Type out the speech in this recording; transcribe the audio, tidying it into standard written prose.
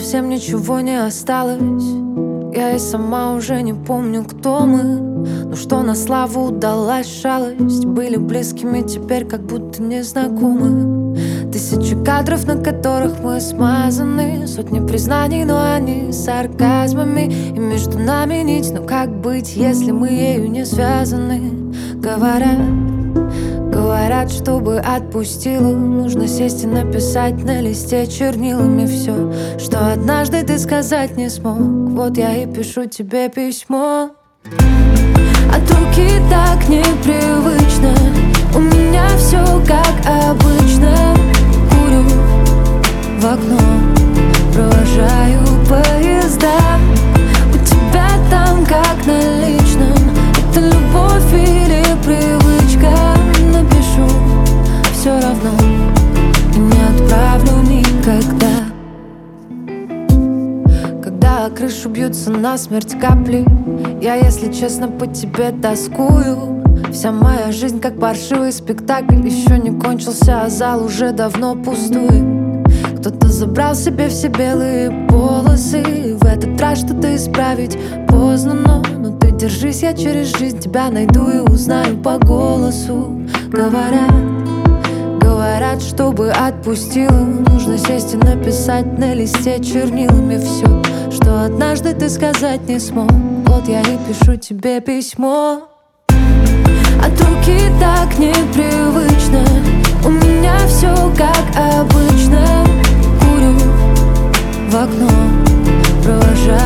совсем ничего не осталось. Я и сама уже не помню, кто мы. Но что на славу удалась шалость. Были близкими, теперь как будто незнакомы. Тысячи кадров, на которых мы смазаны. Сотни признаний, но они с сарказмами. И между нами нить, но как быть, если мы ею не связаны? Говорят, чтобы отпустила, нужно сесть и написать на листе чернилами все, что однажды ты сказать не смог. Вот я и пишу тебе письмо. От руки так непривычно, у меня все как обычно. Курю в окно, провожаю поезда. У тебя там как на личном. Это любовь или привычка? Напишу все равно и не отправлю никогда. Когда о крышу бьются насмерть капли, я, если честно, по тебе тоскую. Вся моя жизнь как паршивый спектакль. Еще не кончился, а зал уже давно пустует. Кто-то забрал себе все белые полосы. В этот раз что-то исправить поздно, но ты держись, я через жизнь тебя найду и узнаю по голосу. Говорят, чтобы отпустила, нужно сесть и написать на листе чернилами все, что однажды ты сказать не смог. Вот я и пишу тебе письмо. От руки так непривычно, у меня все как обычно. Курю в окно, провожаю